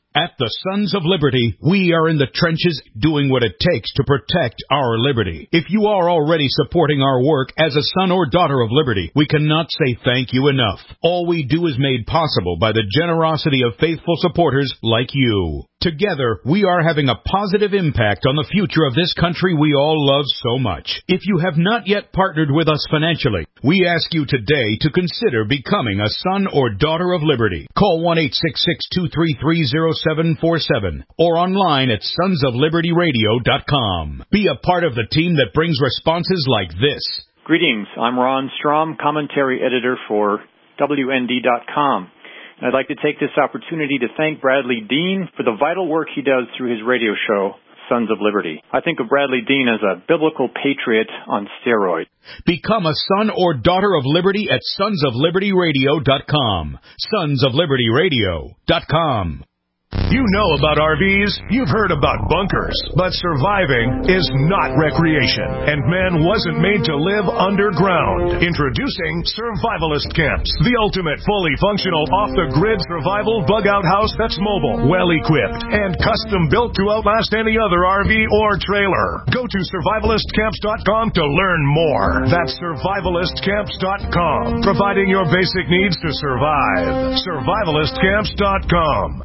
At the Sons of Liberty, we are in the trenches doing what it takes to protect our liberty. If you are already supporting our work as a son or daughter of liberty, we cannot say thank you enough. All we do is made possible by the generosity of faithful supporters like you. Together, we are having a positive impact on the future of this country we all love so much. If you have not yet partnered with us financially, we ask you today to consider becoming a son or daughter of liberty. Call one eight six six, two three three, zero seven four seven or online at sons of liberty radio dot com. Be a part of the team that brings responses like this. Greetings. I'm Ron Strom, commentary editor for W N D dot com. I'd like to take this opportunity to thank Bradley Dean for the vital work he does through his radio show, Sons of Liberty. I think of Bradley Dean as a biblical patriot on steroids. Become a son or daughter of liberty at sons of liberty radio dot com. sons of liberty radio dot com. You know about R Vs, you've heard about bunkers, but surviving is not recreation, and man wasn't made to live underground. Introducing Survivalist Camps, the ultimate fully functional off-the-grid survival bug-out house that's mobile, well-equipped, and custom-built to outlast any other R V or trailer. Go to survivalist camps dot com to learn more. That's survivalist camps dot com, providing your basic needs to survive. survivalist camps dot com.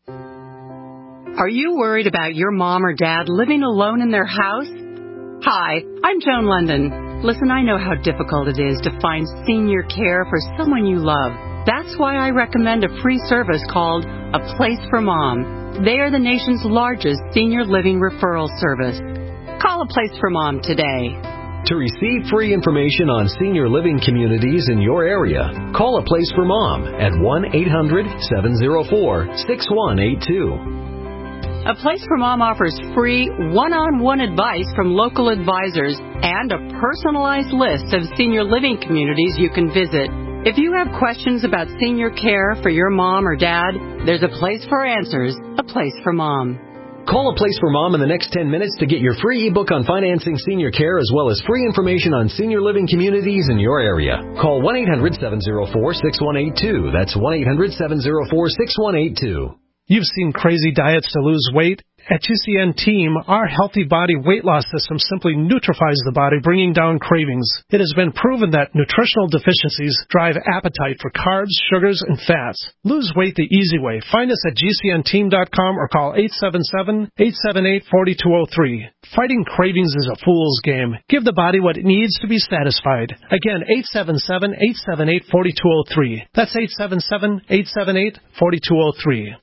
Are you worried about your mom or dad living alone in their house? Hi, I'm Joan London. Listen, I know how difficult it is to find senior care for someone you love. That's why I recommend a free service called A Place for Mom. They are the nation's largest senior living referral service. Call A Place for Mom today. To receive free information on senior living communities in your area, call A Place for Mom at one eight hundred, seven oh four, six one eight two. A Place for Mom offers free one-on-one advice from local advisors and a personalized list of senior living communities you can visit. If you have questions about senior care for your mom or dad, there's a place for answers, A Place for Mom. Call A Place for Mom in the next ten minutes to get your free ebook on financing senior care as well as free information on senior living communities in your area. Call one eight hundred, seven oh four, six one eight two. That's one eight hundred, seven oh four, six one eight two. You've seen crazy diets to lose weight. At G C N Team, our Healthy Body weight loss system simply neutralizes the body, bringing down cravings. It has been proven that nutritional deficiencies drive appetite for carbs, sugars, and fats. Lose weight the easy way. Find us at G C N team dot com or call eight seven seven, eight seven eight, four two zero three. Fighting cravings is a fool's game. Give the body what it needs to be satisfied. Again, eight seven seven, eight seven eight, four two zero three. That's eight seven seven, eight seven eight, four two zero three.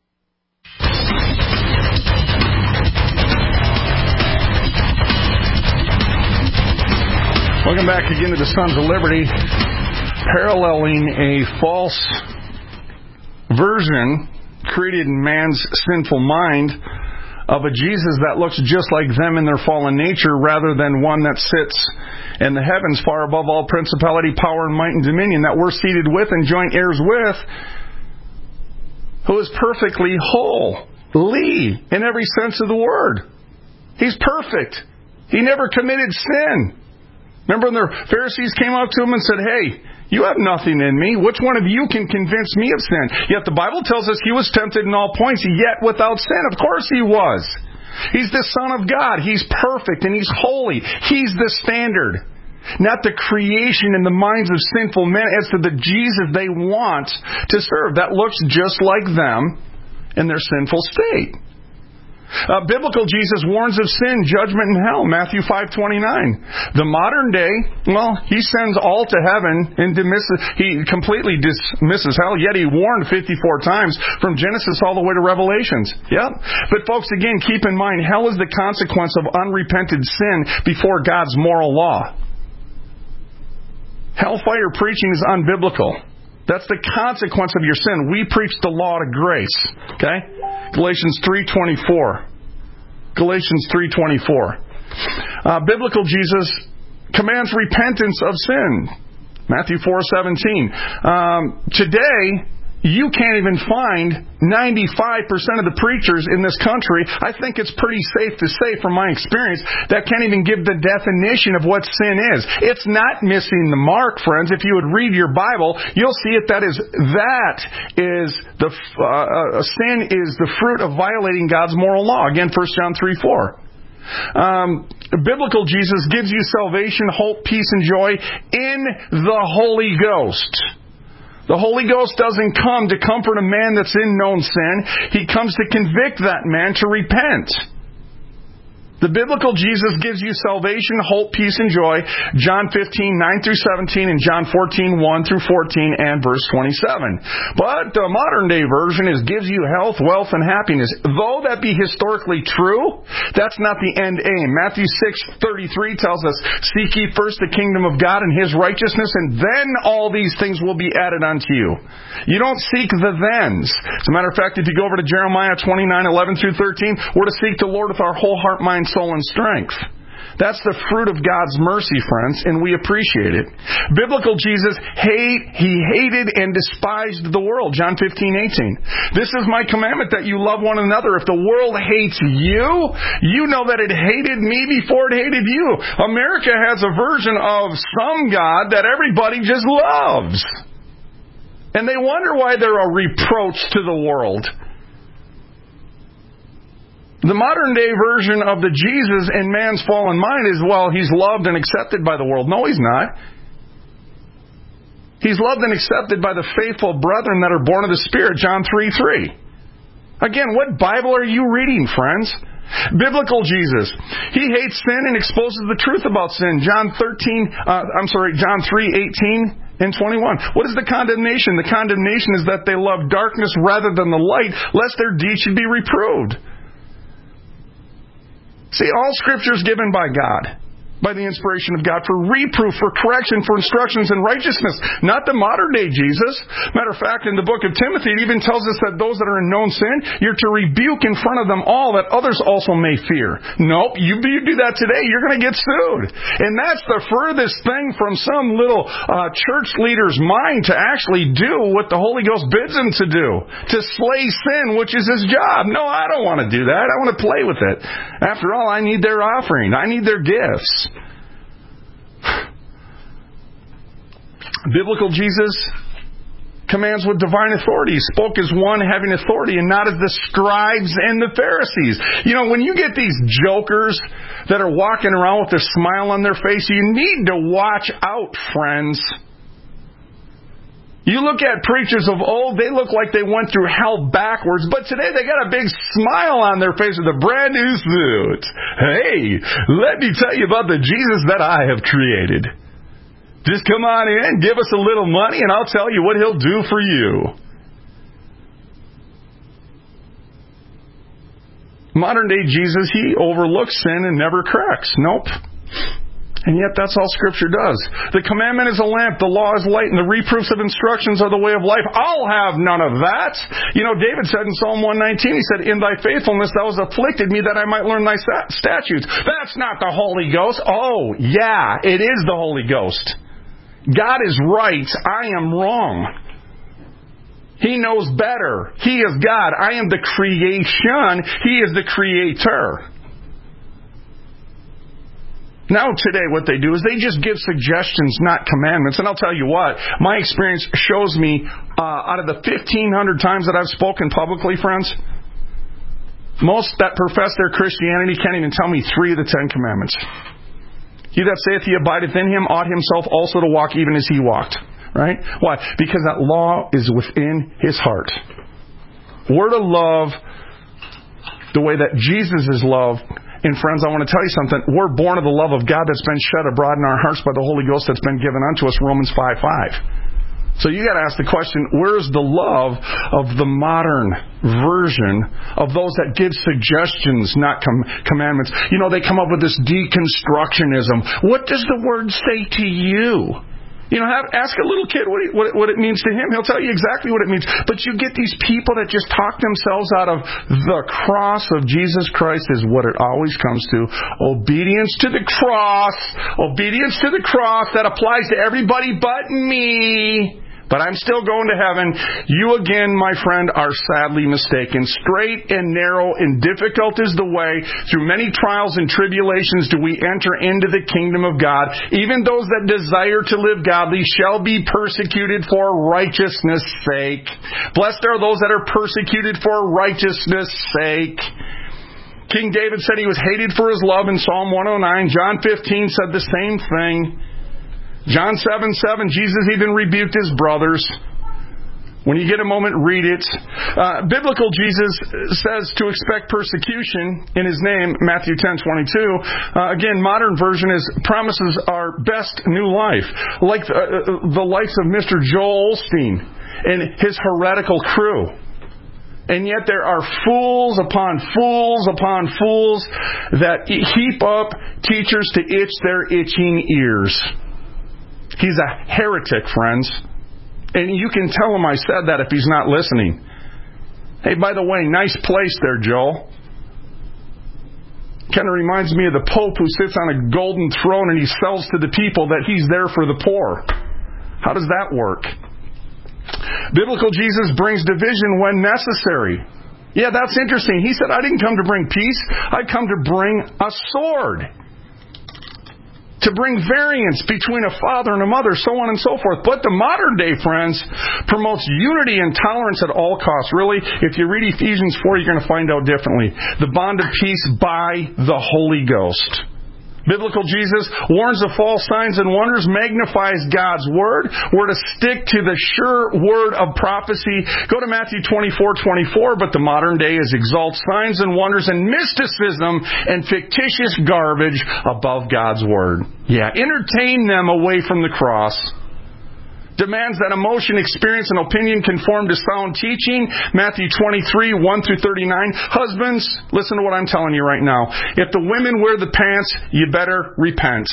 Welcome back again to the Sons of Liberty, paralleling a false version created in man's sinful mind of a Jesus that looks just like them in their fallen nature rather than one that sits in the heavens far above all principality, power, and might, and dominion, that we're seated with and joint heirs with, who is perfectly whole, Lee, in every sense of the word. He's perfect. He never committed sin. Remember when the Pharisees came up to him and said, hey, you have nothing in me. Which one of you can convince me of sin? Yet the Bible tells us he was tempted in all points, yet without sin. Of course he was. He's the Son of God. He's perfect and he's holy. He's the standard. Not the creation in the minds of sinful men as to the Jesus they want to serve. That looks just like them in their sinful state. Uh, biblical Jesus warns of sin, judgment, and hell. Matthew five twenty-nine. The modern day, well, he sends all to heaven and dismisses, he completely dismisses hell, yet he warned fifty-four times from Genesis all the way to Revelations. Yep. But folks, again, keep in mind, hell is the consequence of unrepented sin before God's moral law. Hellfire preaching is unbiblical. That's the consequence of your sin. We preach the law of grace. Okay? Galatians three twenty-four. Galatians three twenty-four. Uh, biblical Jesus commands repentance of sin. Matthew four seventeen. Um, today, You can't even find ninety-five percent of the preachers in this country, I think it's pretty safe to say from my experience, that can't even give the definition of what sin is. It's not missing the mark, friends. If you would read your Bible, you'll see it. That is, that is the, uh, sin is the fruit of violating God's moral law. Again, First John three four. Um, biblical Jesus gives you salvation, hope, peace, and joy in the Holy Ghost. The Holy Ghost doesn't come to comfort a man that's in known sin. He comes to convict that man to repent. The biblical Jesus gives you salvation, hope, peace, and joy. John fifteen, nine through seventeen, and John fourteen, one through fourteen, and verse twenty-seven. But the modern day version is gives you health, wealth, and happiness. Though that be historically true, that's not the end aim. Matthew six thirty-three tells us, seek ye first the kingdom of God and His righteousness, and then all these things will be added unto you. You don't seek the thens. As a matter of fact, if you go over to Jeremiah twenty-nine, eleven through thirteen, we're to seek the Lord with our whole heart, mind, soul, and strength. That's the fruit of God's mercy, friends, and we appreciate it. Biblical Jesus, hate, He hated and despised the world. John fifteen, eighteen. This is my commandment, that you love one another. If the world hates you, you know that it hated me before it hated you. America has a version of some God that everybody just loves. And they wonder why they're a reproach to the world. The modern day version of the Jesus in man's fallen mind is, well, He's loved and accepted by the world. No, He's not. He's loved and accepted by the faithful brethren that are born of the Spirit, John three three. Again, what Bible are you reading, friends? Biblical Jesus. He hates sin and exposes the truth about sin. John thirteen, uh, I'm sorry, John three eighteen and twenty-one. What is the condemnation? The condemnation is that they love darkness rather than the light, lest their deeds should be reproved. See, all Scripture is given by God, by the inspiration of God, for reproof, for correction, for instructions in righteousness. Not the modern-day Jesus. Matter of fact, in the book of Timothy, it even tells us that those that are in known sin, you're to rebuke in front of them all, that others also may fear. Nope, you, you do that today, you're going to get sued. And that's the furthest thing from some little uh, church leader's mind to actually do what the Holy Ghost bids him to do. To slay sin, which is his job. No, I don't want to do that. I want to play with it. After all, I need their offering. I need their gifts. Biblical Jesus commands with divine authority. He spoke as one having authority and not as the scribes and the Pharisees. You know, when you get these jokers that are walking around with a smile on their face, you need to watch out, friends. You look at preachers of old, they look like they went through hell backwards, but today they got a big smile on their face with a brand new suit. Hey, let me tell you about the Jesus that I have created. Just come on in, give us a little money, and I'll tell you what He'll do for you. Modern day Jesus, He overlooks sin and never corrects. Nope. And yet that's all Scripture does. The commandment is a lamp, the law is light, and the reproofs of instructions are the way of life. I'll have none of that. You know, David said in Psalm one nineteen, he said, in thy faithfulness thou hast afflicted me that I might learn thy statutes. That's not the Holy Ghost. Oh, yeah, it is the Holy Ghost. God is right. I am wrong. He knows better. He is God. I am the creation. He is the creator. Now today what they do is they just give suggestions, not commandments. And I'll tell you what, my experience shows me, uh, out of the fifteen hundred times that I've spoken publicly, friends, most that profess their Christianity can't even tell me three of the Ten Commandments. He that saith he abideth in him ought himself also to walk even as he walked. Right? Why? Because that law is within his heart. We're to love the way that Jesus is loved. And friends, I want to tell you something. We're born of the love of God that's been shed abroad in our hearts by the Holy Ghost that's been given unto us, Romans five five. So you got to ask the question, where's the love of the modern version of those that give suggestions, not com- commandments? You know, they come up with this deconstructionism. What does the word say to you? You know, have, ask a little kid what, he, what, what it means to him. He'll tell you exactly what it means. But you get these people that just talk themselves out of the cross of Jesus Christ is what it always comes to. Obedience to the cross. Obedience to the cross that applies to everybody but me. But I'm still going to heaven. You again, my friend, are sadly mistaken. Straight and narrow and difficult is the way. Through many trials and tribulations do we enter into the kingdom of God. Even those that desire to live godly shall be persecuted for righteousness' sake. Blessed are those that are persecuted for righteousness' sake. King David said he was hated for his love in Psalm one oh nine. John fifteen said the same thing. John seven seven, Jesus even rebuked his brothers. When you get a moment, read it. Uh, biblical Jesus says to expect persecution in his name, Matthew ten twenty-two. Uh, again, modern version is promises our best new life. Like the, uh, the likes of Mister Joel Osteen and his heretical crew. And yet there are fools upon fools upon fools that heap up teachers to itch their itching ears. He's a heretic, friends. And you can tell him I said that if he's not listening. Hey, by the way, nice place there, Joel. Kind of reminds me of the Pope who sits on a golden throne and he sells to the people that he's there for the poor. How does that work? Biblical Jesus brings division when necessary. Yeah, that's interesting. He said, I didn't come to bring peace. I come to bring a sword. To bring variance between a father and a mother, so on and so forth. But the modern day, friends, promotes unity and tolerance at all costs. Really, if you read Ephesians four, you're going to find out differently. The bond of peace by the Holy Ghost. Biblical Jesus warns of false signs and wonders, magnifies God's Word. We're to stick to the sure word of prophecy. Go to Matthew twenty-four twenty-four, but the modern day is exalt signs and wonders and mysticism and fictitious garbage above God's Word. Yeah, entertain them away from the cross. Demands that emotion, experience, and opinion conform to sound teaching. Matthew twenty-three, one through thirty-nine. Husbands, listen to what I'm telling you right now. If the women wear the pants, you better repent.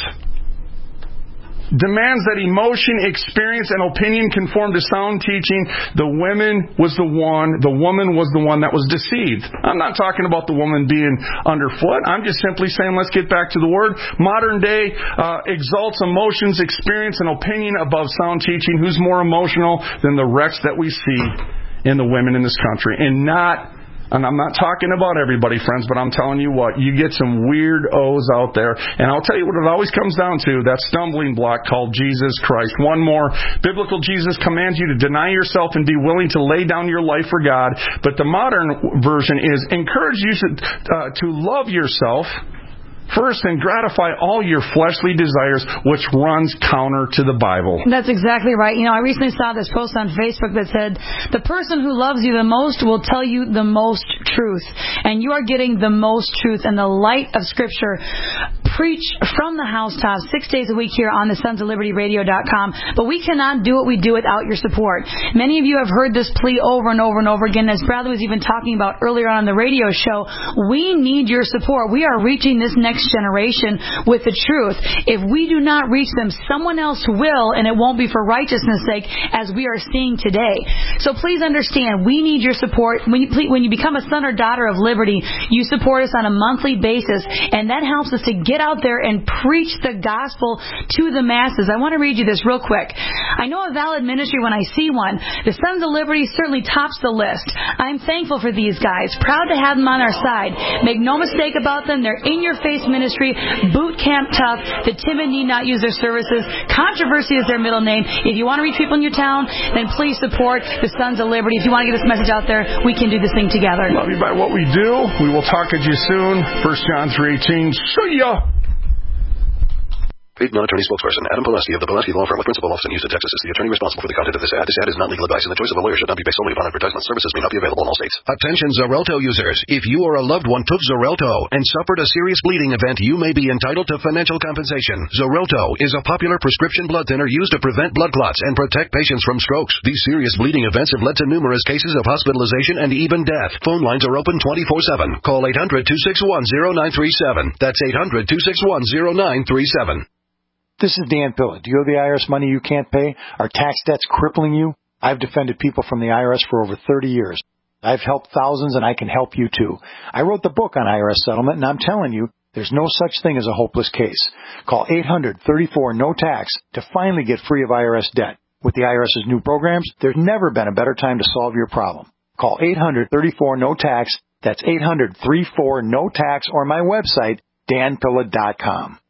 Demands that emotion, experience, and opinion conform to sound teaching. The woman was the one, the woman was the one that was deceived. I'm not talking about the woman being underfoot. I'm just simply saying let's get back to the Word. Modern day uh, exalts emotions, experience, and opinion above sound teaching. Who's more emotional than the wrecks that we see in the women in this country? And not... And I'm not talking about everybody, friends, but I'm telling you what, you get some weirdos out there. And I'll tell you what it always comes down to, that stumbling block called Jesus Christ. One more. Biblical Jesus commands you to deny yourself and be willing to lay down your life for God. But the modern version is encourage you to, uh, to love yourself first and gratify all your fleshly desires, which runs counter to the Bible. That's exactly right. You know, I recently saw this post on Facebook that said, the person who loves you the most will tell you the most truth. And you are getting the most truth in the light of Scripture. Preach from the housetops six days a week here on the sons of liberty radio dot com. But we cannot do what we do without your support. Many of you have heard this plea over and over and over again, as Bradley was even talking about earlier on the radio show. We need your support. We are reaching this next generation with the truth. If we do not reach them, someone else will, and it won't be for righteousness' sake, as we are seeing today. So please understand, we need your support. When you, when you become a son or daughter of liberty, you support us on a monthly basis, and that helps us to get out there and preach the gospel to the masses. I want to read you this real quick. I know a valid ministry when I see one. The Sons of Liberty certainly tops the list. I'm thankful for these guys, proud to have them on our side. Make no mistake about them, they're in-your-face ministry, boot camp tough. The timid need not use their services. Controversy is their middle name. If you want to reach people in your town, then please support the Sons of Liberty. If you want to get this message out there, we can do this thing together. Love you by what we do. We will talk to you soon. First John three eighteen. See ya! Paid non-attorney spokesperson Adam Pulaski of the Pulaski Law Firm with principal office in Houston, Texas, is the attorney responsible for the content of this ad. This ad is not legal advice, and the choice of a lawyer should not be based solely upon advertisement. Services may not be available in all states. Attention Xarelto users. If you or a loved one took Xarelto and suffered a serious bleeding event, you may be entitled to financial compensation. Xarelto is a popular prescription blood thinner used to prevent blood clots and protect patients from strokes. These serious bleeding events have led to numerous cases of hospitalization and even death. Phone lines are open twenty-four seven. Call eight hundred, two six one, zero nine three seven. That's eight hundred, two six one, zero nine three seven. This is Dan Pilla. Do you owe the I R S money you can't pay? Are tax debts crippling you? I've defended people from the I R S for over thirty years. I've helped thousands, and I can help you too. I wrote the book on I R S settlement, and I'm telling you, there's no such thing as a hopeless case. Call eight hundred, thirty-four, no tax to finally get free of I R S debt. With the IRS's new programs, there's never been a better time to solve your problem. Call eight hundred, thirty-four, no tax. That's eight hundred, thirty-four, no tax, or my website, dan pilla dot com.